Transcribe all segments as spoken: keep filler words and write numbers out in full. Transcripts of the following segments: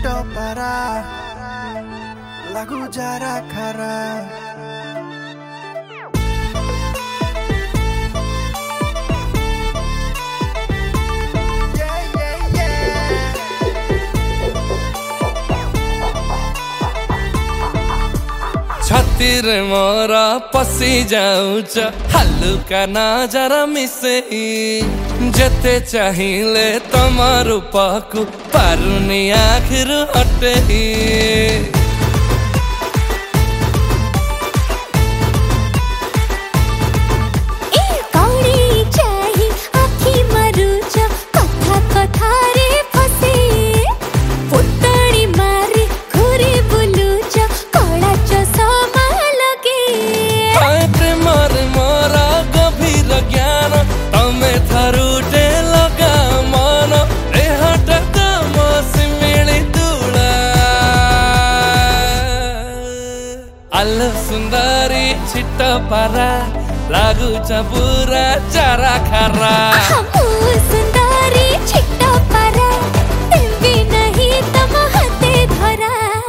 ଛିଟ ପାରା ଲାଗୁ ଯାରା ଖାରା छाती रे मोरा पसी जाऊच हल्का नजर मिसे जते चाहिए तम रूपकु पारुनी आखिर हटे आलो सुंदरी छिट पारा लागू पूरा चारा खारा सुंदरी छिट पारा तेरी नहीं तम हाथे धरा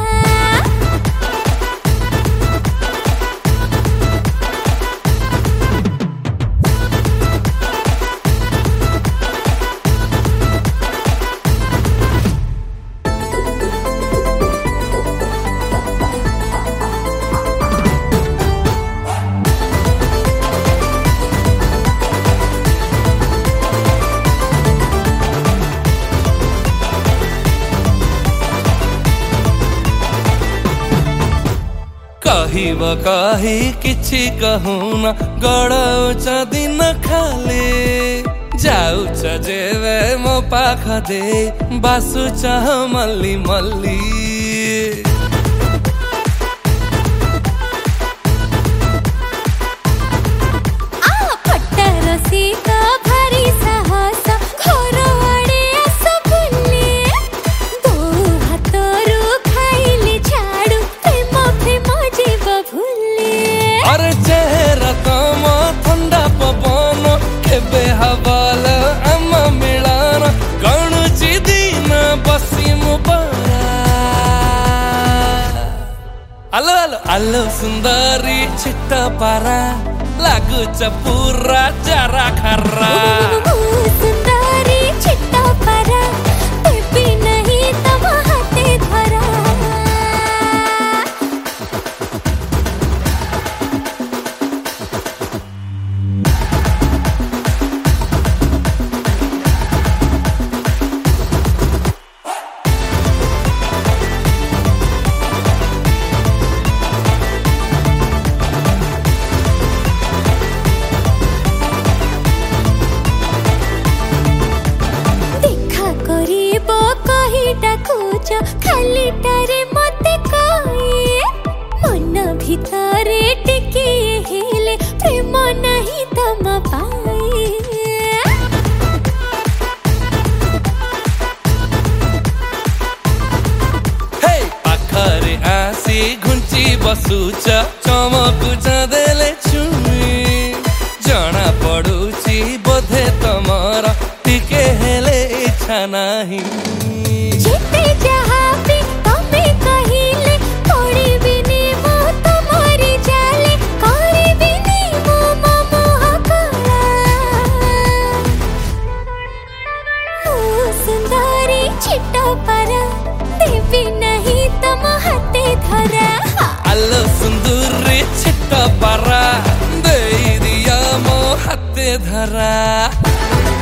कहिब कही किछि कहूना गड़ौच दिन खाली जाऊच जेवे मो पाख दे बासुच मल्ली मल्ली अरे चेहरा तम ठंडा पवन केबे हवाल आम मिलान गणुची दिन बसी मुबारा आलो आलो आलो सुंदरी छिट पारा लागुच पूरा चारा खारा सुंदरी छिट पारा तेरी नहीं तम हाथे धरा खाली तारे मते कहे मन भितरे टिके हेले प्रेम नहीं तम पाए हे पाखरे आसी घुंची बसुच चमकुच देले छुई जना पड़ुची बोधे तमर टिके हेले इच्छा नहीं जिते जहाँ भी तमें कहिले कोड़ी बिनी मो तमरी जाले कोड़ी बिनी मो मोह कला ओ सुंदरी छिट पारा देवी नहीं तम हाथे धरा आलो सुंदरी छिट पारा दे दिया मो हाथे धरा।